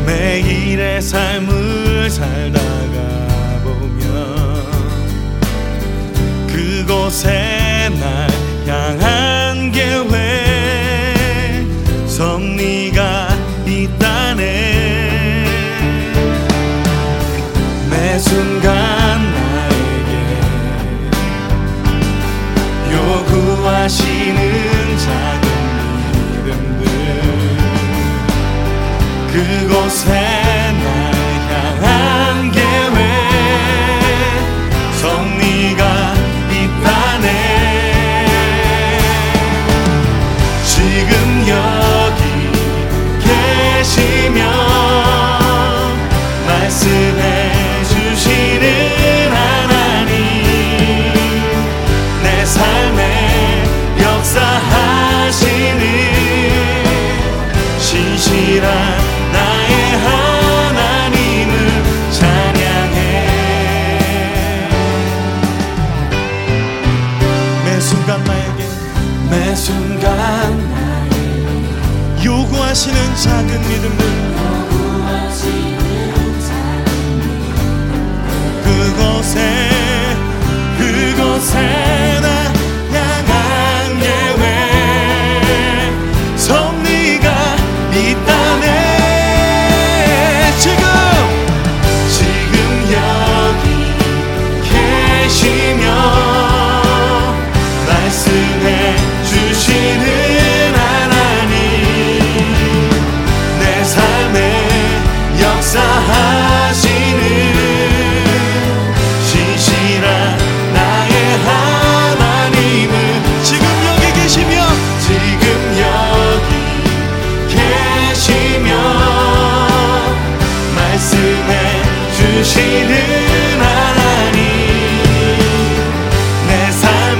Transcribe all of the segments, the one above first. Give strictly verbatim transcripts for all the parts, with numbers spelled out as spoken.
매일의 삶을 살다가 보면 그곳에 날 향한 계획 섭리가 있다네. 매 순간 나에게 요구하시는 작은 믿음들 그곳에 날 향한 계획 섭리가 있다네. 지금 여기 계시며 말씀해 주시는 하나님 내 삶에 역사하시는 신실한 나의 하나님을 찬양해. 매 순간 나에게 매 순간 나에게 요구하시는 작은 믿음들 그곳에 그곳에 나 향한 계획 섭리가 있다네. 지금 지금 여기 계시며 말씀해 주시는 하나님 내 삶에 역사하시는 신실한 나의 하나님을 지금 여기 계시며 지금 여기 계시며 말씀해 주시는 하나님 내 삶에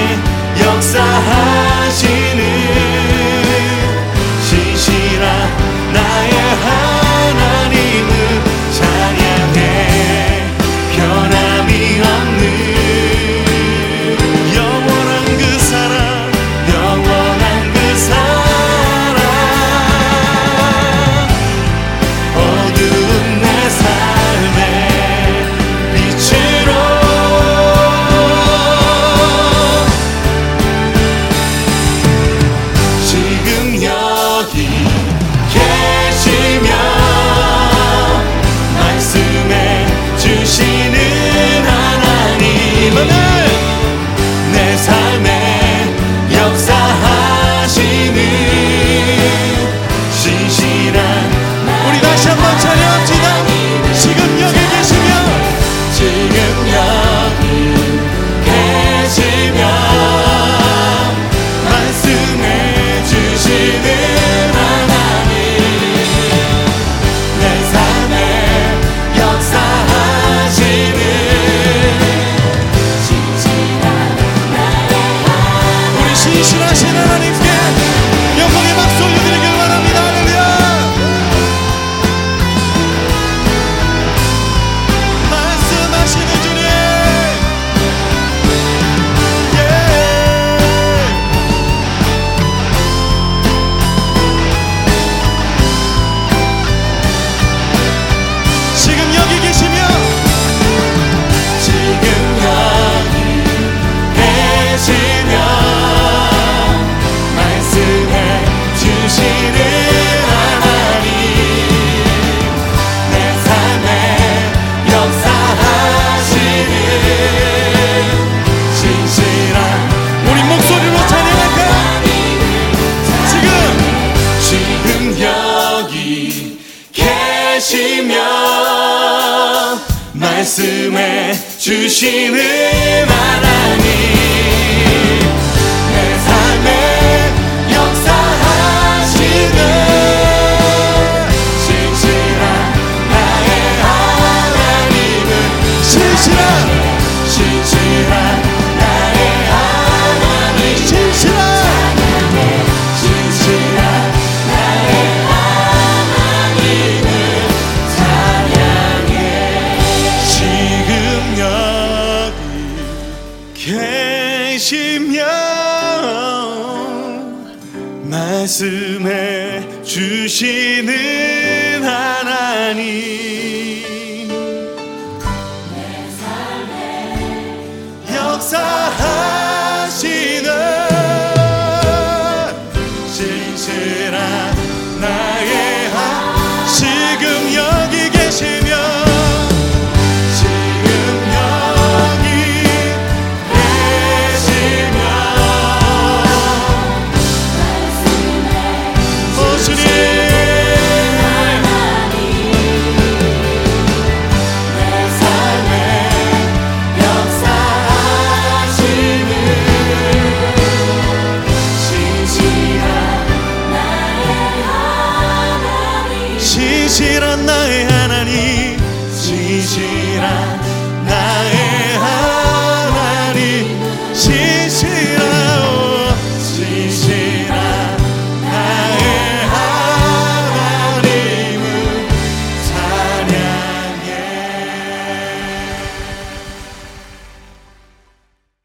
역사하시는 신실한 나의 하나님을 찬양해. 변함이 없는 영원한 그 사랑 영원한 그 사랑 어두운 내 삶의 빛으로 지금 여기 계시며 말씀해 주시는 하나님 내 삶에 역사하시는 신실한 우리 다시 한번 찬양합시다. 지금 여기 계시며 지금 여기 계시며 말씀해 주시는 하나님 내 삶에 역사하시는 우리 신실하신 하나님께 영광의 박수 올려드리길 바랍니다. 할렐루야. 말씀하시는 주님 예. 지금 여기 계시며 지금 여기 계시며 말씀해 주시는 하나님 내 삶에 역사하시는 신실한 우리 목소리로 찬양할까요? 지금 지금 여기 계시며 말씀해 주시는 하나님 내 삶에 역사하시는 신실한 나의 하나님을 신실한 신실한 나의 하나님 신실한 신실한 나의 하나님을 찬양해. 지금 여기 살아계시는 하나님, 내 삶에 역사하시는 진실한 나의 하 지금 여기 계시며 지금 여기 계시며 오 주님 내 삶에 역사하시는 진실한 나의 하나님, 진실한 나의 하나님, 진실한